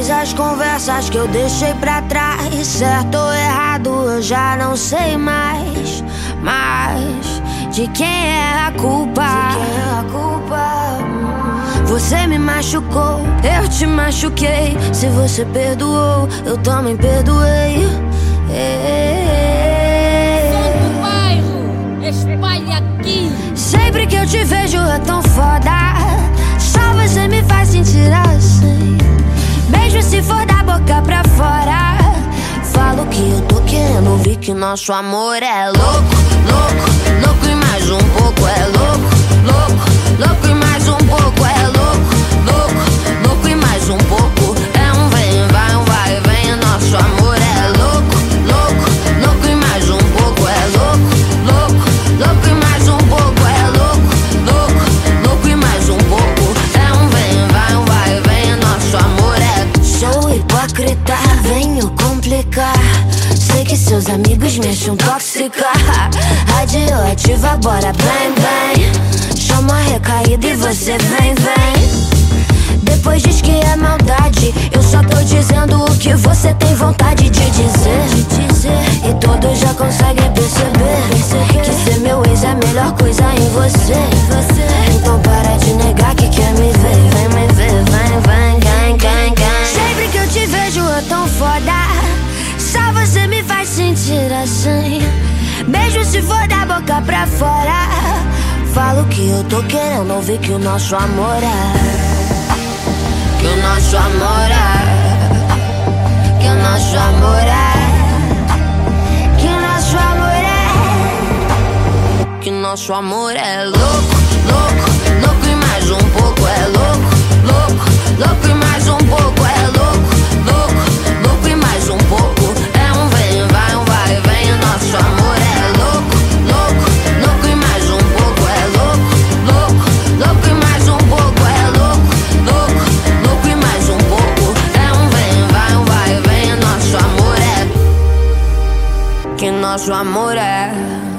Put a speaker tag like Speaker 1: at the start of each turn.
Speaker 1: Todas as conversas que eu deixei pra trás, certo ou errado eu já não sei mais. Mas de quem é a culpa? Você me machucou, eu te machuquei. Se você perdoou, eu também perdoei.
Speaker 2: Som do bairro, espalha aqui.
Speaker 1: Sempre que eu te vejo é tão foda, só você me faz sentir assim. Beijo se for da boca pra fora. Falo que eu tô querendo ouvir que nosso amor é louco, louco, louco e mais um pouco. É louco, louco, louco e mais um pouco. É louco, louco, louco e mais um pouco. É um vem, vai, um vai, vem. Nosso amor é louco, louco, louco e mais um pouco. É louco, louco, louco e mais um pouco. É louco, louco, louco e mais um pouco. É um vem, vai, um vai, vem. Nosso amor é... Sou hipócrita, venho complicar. Sei que seus amigos me acham tóxica, radioativa, bora bem, bem. Chama a recaída e você vem, vem. Depois diz que é maldade, eu só tô dizendo o que você tem vontade de dizer. E todos já conseguem perceber que ser meu ex é a melhor coisa em você. Então para de negar que quer me ver. Vem me ver, vem, vem, gang. Sempre que eu te vejo é tão foda, só você me faz sentir assim. Beijo se for da boca pra fora. Falo que eu tô querendo ouvir que o nosso amor é. Que o nosso amor é. Que o nosso amor é. Que o nosso amor é. Que nosso amor é louco, louco, louco e mais um pouco. É louco, louco, louco e mais um pouco. É louco, louco, louco e mais um pouco. É um vem, vai, um vai, vem. Nosso amor é louco, louco, louco e mais um pouco. É louco, louco, louco e mais um pouco. É louco, louco, louco e mais um pouco. É um vem, vai, um vai, vem. Nosso amor é. Que nosso amor é.